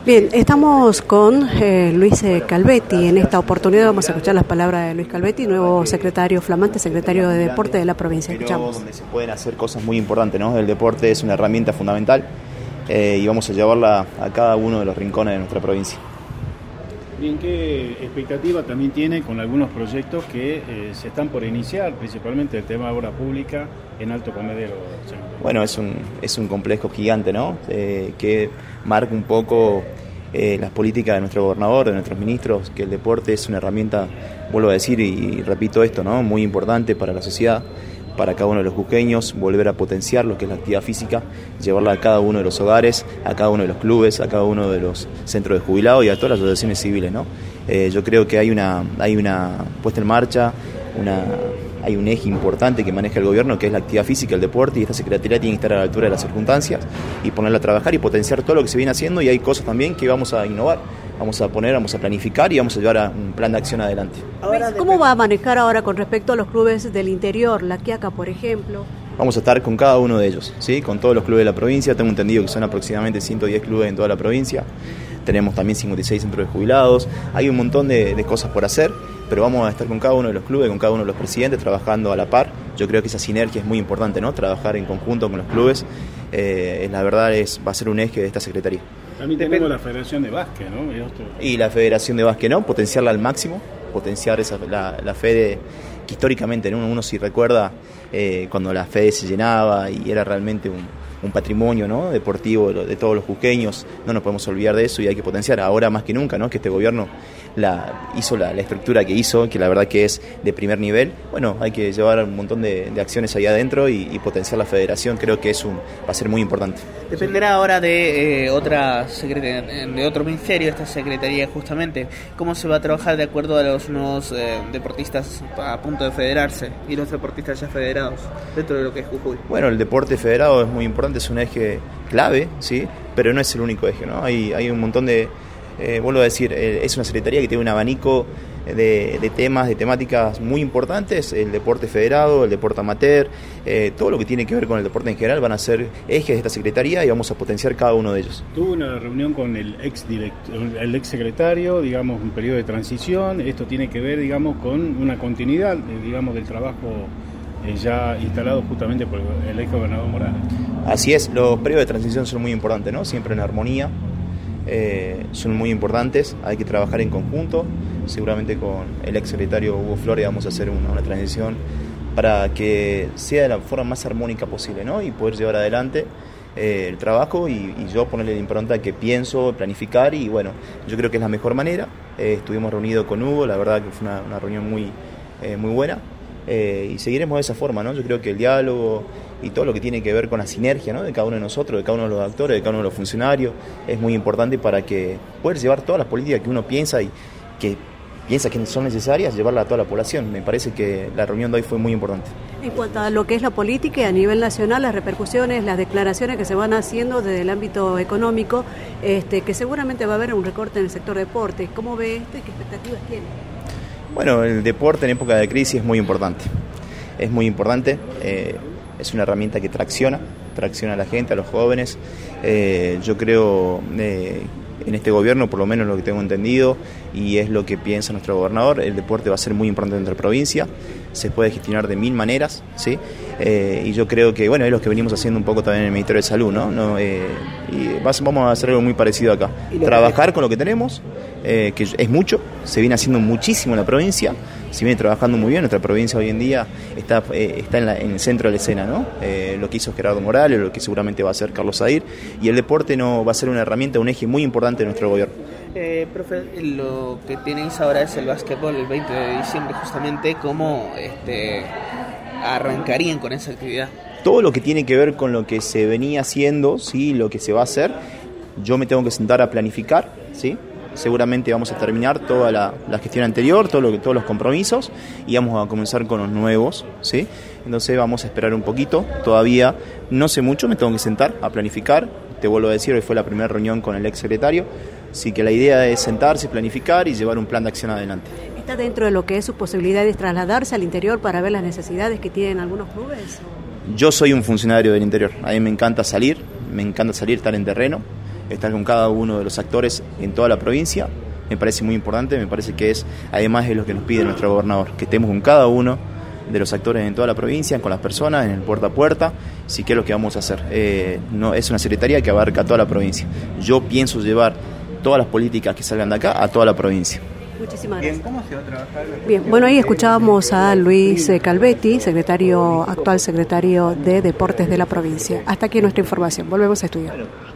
Bien, estamos con Luis Calvetti. En esta oportunidad vamos a escuchar las palabras de Luis Calvetti, nuevo secretario, flamante secretario de Deporte de la provincia. Escuchamos. Donde se pueden hacer cosas muy importantes, ¿no? El deporte es una herramienta fundamental y vamos a llevarla a cada uno de los rincones de nuestra provincia. Bien, ¿qué expectativa también tiene con algunos proyectos que se están por iniciar, principalmente el tema de obra pública en Alto Comedero? Bueno, es un complejo gigante, ¿no? Que marca un poco las políticas de nuestro gobernador, de nuestros ministros, que el deporte es una herramienta, vuelvo a decir y repito esto, ¿no? Muy importante para la sociedad, para cada uno de los jujeños, volver a potenciar lo que es la actividad física, llevarla a cada uno de los hogares, a cada uno de los clubes, a cada uno de los centros de jubilados y a todas las asociaciones civiles, ¿no? Yo creo que hay una puesta en marcha, hay un eje importante que maneja el gobierno, que es la actividad física, el deporte, y esta secretaría tiene que estar a la altura de las circunstancias y ponerla a trabajar y potenciar todo lo que se viene haciendo, y hay cosas también que vamos a innovar. Vamos a planificar y vamos a llevar a un plan de acción adelante. ¿Cómo va a manejar ahora con respecto a los clubes del interior, la Quiaca, por ejemplo? Vamos a estar con cada uno de ellos, ¿sí? Con todos los clubes de la provincia. Tengo entendido que son aproximadamente 110 clubes en toda la provincia. Tenemos también 56 centros de jubilados. Hay un montón de cosas por hacer, pero vamos a estar con cada uno de los clubes, con cada uno de los presidentes, trabajando a la par. Yo creo que esa sinergia es muy importante, ¿no? Trabajar en conjunto con los clubes, la verdad va a ser un eje de esta secretaría. También tenemos la Federación de Básquet, ¿no? Y la Federación de Básquet, ¿no? Potenciarla al máximo, potenciar la FEDE, que históricamente, ¿no? Uno sí recuerda cuando la FEDE se llenaba y era realmente un patrimonio, ¿no? Deportivo de todos los jujeños. No nos podemos olvidar de eso y hay que potenciar ahora más que nunca, ¿no? Que este gobierno hizo la estructura que hizo, que la verdad que es de primer nivel. Bueno, hay que llevar un montón de acciones ahí adentro y potenciar la federación. Creo que va a ser muy importante. Dependerá ahora de de otro ministerio, esta secretaría justamente. ¿Cómo se va a trabajar de acuerdo a los nuevos deportistas a punto de federarse y los deportistas ya federados dentro de lo que es Jujuy? Bueno, el deporte federado es muy importante, es un eje clave, ¿sí? Pero no es el único eje, ¿no? Hay un montón de... vuelvo a decir, es una secretaría que tiene un abanico de temas, de temáticas muy importantes. El deporte federado, el deporte amateur, todo lo que tiene que ver con el deporte en general van a ser ejes de esta secretaría y vamos a potenciar cada uno de ellos. Tuvo una reunión con el ex secretario, digamos, un periodo de transición. Esto tiene que ver, digamos, con una continuidad, digamos, del trabajo ya instalado justamente por el ex gobernador Morales. Así es, los periodos de transición son muy importantes, ¿no? Siempre en armonía. Son muy importantes, hay que trabajar en conjunto. Seguramente con el ex secretario Hugo Flores vamos a hacer una transición para que sea de la forma más armónica posible, ¿no? Y poder llevar adelante el trabajo y yo ponerle la impronta que pienso, planificar, y bueno, yo creo que es la mejor manera. Estuvimos reunidos con Hugo, la verdad que fue una reunión muy buena. Y seguiremos de esa forma, ¿no? Yo creo que el diálogo y todo lo que tiene que ver con la sinergia, ¿no? De cada uno de nosotros, de cada uno de los actores, de cada uno de los funcionarios, es muy importante para que poder llevar todas las políticas que uno piensa y que son necesarias, llevarla a toda la población. Me parece que la reunión de hoy fue muy importante. En cuanto a lo que es la política y a nivel nacional, las repercusiones, las declaraciones que se van haciendo desde el ámbito económico, que seguramente va a haber un recorte en el sector deporte. ¿Cómo ve esto y qué expectativas tiene? Bueno, el deporte en época de crisis es muy importante. Es muy importante, es una herramienta que tracciona a la gente, a los jóvenes. Yo creo en este gobierno, por lo menos lo que tengo entendido, y es lo que piensa nuestro gobernador, el deporte va a ser muy importante en nuestra provincia, se puede gestionar de 1000 maneras, ¿sí? Y yo creo que, bueno, es lo que venimos haciendo un poco también en el Ministerio de Salud, ¿no? Y vamos a hacer algo muy parecido acá, trabajar con lo que tenemos, que es mucho, se viene haciendo muchísimo en la provincia, se viene trabajando muy bien. Nuestra provincia hoy en día está en el centro de la escena, ¿no? Lo que hizo Gerardo Morales, lo que seguramente va a hacer Carlos Sadir, y el deporte no va a ser una herramienta, un eje muy importante de nuestro gobierno. Profe, lo que tenéis ahora es el básquetbol, el 20 de diciembre justamente. ¿Cómo arrancarían con esa actividad? Todo lo que tiene que ver con lo que se venía haciendo, ¿sí? Lo que se va a hacer, yo me tengo que sentar a planificar, ¿sí? Seguramente vamos a terminar toda la gestión anterior, todos los compromisos, y vamos a comenzar con los nuevos, ¿sí? Entonces vamos a esperar un poquito, todavía no sé mucho, me tengo que sentar a planificar. Te vuelvo a decir, hoy fue la primera reunión con el ex secretario, así que la idea es sentarse, planificar y llevar un plan de acción adelante. ¿Está dentro de lo que es sus posibilidades trasladarse al interior para ver las necesidades que tienen algunos clubes? Yo soy un funcionario del interior, a mí me encanta salir, estar en terreno. estar con cada uno de los actores en toda la provincia. Me parece muy importante, me parece que además es lo que nos pide nuestro gobernador, que estemos con cada uno de los actores en toda la provincia, con las personas, en el puerta a puerta, sí que es lo que vamos a hacer. No, es una secretaría que abarca toda la provincia. Yo pienso llevar todas las políticas que salgan de acá a toda la provincia. Muchísimas gracias. Bien, ¿cómo se va a trabajar? Bien, bueno, ahí escuchábamos a Luis Calvetti, actual secretario de Deportes de la provincia. Hasta aquí nuestra información. Volvemos a estudiar.